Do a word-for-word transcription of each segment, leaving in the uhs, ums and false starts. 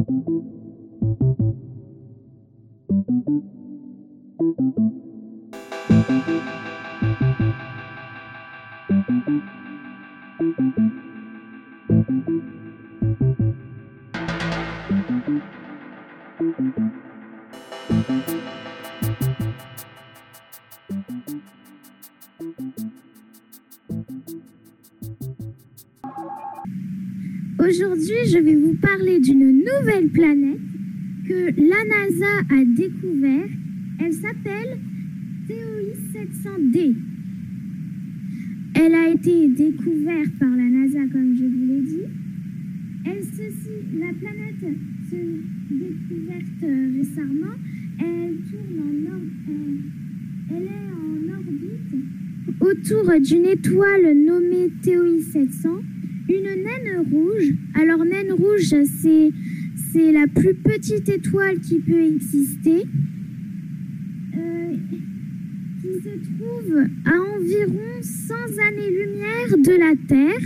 Aujourd'hui, je vais vous parler d'une nouvelle planète que la NASA a découverte. Elle s'appelle T O I sept cents D. Elle a été découverte par la NASA, comme je vous l'ai dit. Elle se, la planète se découverte récemment. Elle tourne en or, elle, elle est en orbite autour d'une étoile nommée T O I sept cents. Une naine rouge. Alors, naine rouge, c'est, c'est la plus petite étoile qui peut exister, euh, qui se trouve à environ cent années-lumière de la Terre,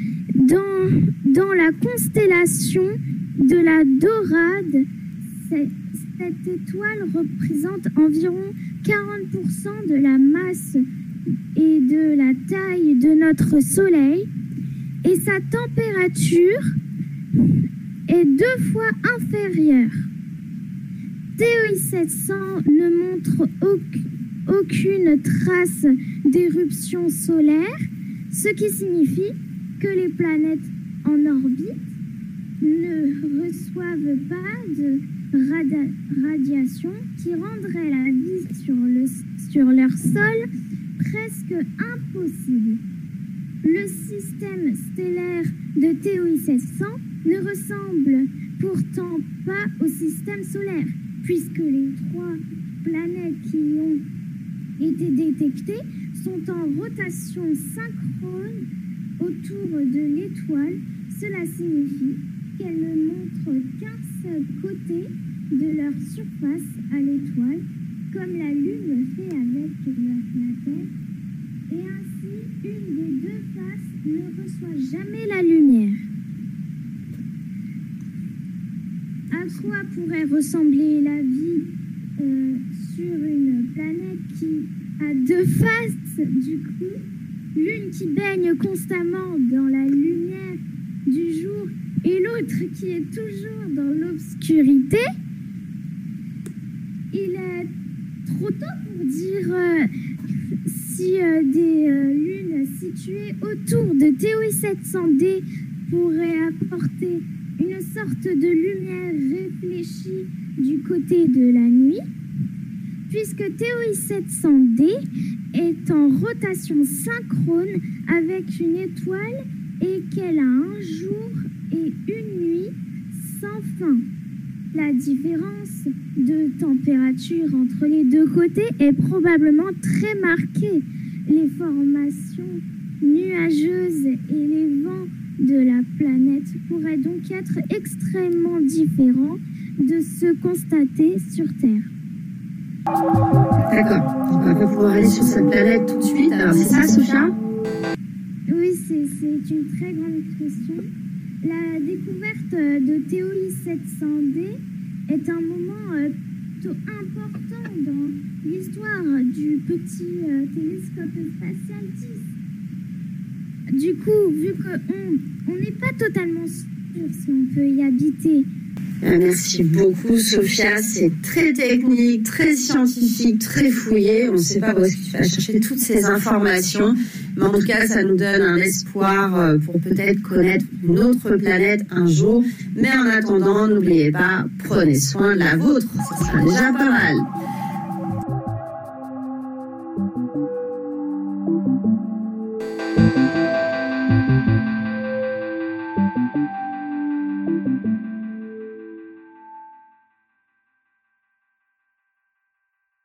dans, dans la constellation de la Dorade. C'est, cette étoile représente environ quarante pour cent de la masse et de la taille de notre Soleil. Et sa température est deux fois inférieure. T O I sept cents ne montre aucune trace d'éruption solaire, ce qui signifie que les planètes en orbite ne reçoivent pas de radi- radiation qui rendrait la vie sur, le, sur leur sol presque impossible. Le système stellaire de T O I sept cents ne ressemble pourtant pas au système solaire, puisque les trois planètes qui ont été détectées sont en rotation synchrone autour de l'étoile. Cela signifie qu'elles ne montrent qu'un seul côté de leur surface à l'étoile, comme la Lune le fait avec la, la Terre. Et ainsi, une des deux faces ne reçoit jamais la lumière. À quoi pourrait ressembler la vie euh, sur une planète qui a deux faces, du coup, l'une qui baigne constamment dans la lumière du jour et l'autre qui est toujours dans l'obscurité? Il est trop tôt pour dire... Euh, Si euh, des euh, lunes situées autour de T O I sept cents D pourraient apporter une sorte de lumière réfléchie du côté de la nuit, puisque T O I sept cents D est en rotation synchrone avec une étoile et qu'elle a un jour et une nuit sans fin. La différence de température entre les deux côtés est probablement très marquée. Les formations nuageuses et les vents de la planète pourraient donc être extrêmement différents de ceux constatés sur Terre. D'accord. Donc on va pouvoir aller sur cette planète tout de suite. Alors c'est ça, Sophia ? Oui, c'est, c'est une très grande question. La découverte de T O I sept cents D est un moment euh, important dans l'histoire du petit euh, télescope spatial dix. Du coup, vu qu'on n'est pas totalement sûr si on peut y habiter. Merci beaucoup, Sophia. C'est très technique, très scientifique, très fouillé. On ne sait pas où est-ce que tu vas chercher toutes ces informations. Mais en tout cas, ça nous donne un espoir pour peut-être connaître une autre planète un jour. Mais en attendant, n'oubliez pas, prenez soin de la vôtre. Ça sera déjà pas mal.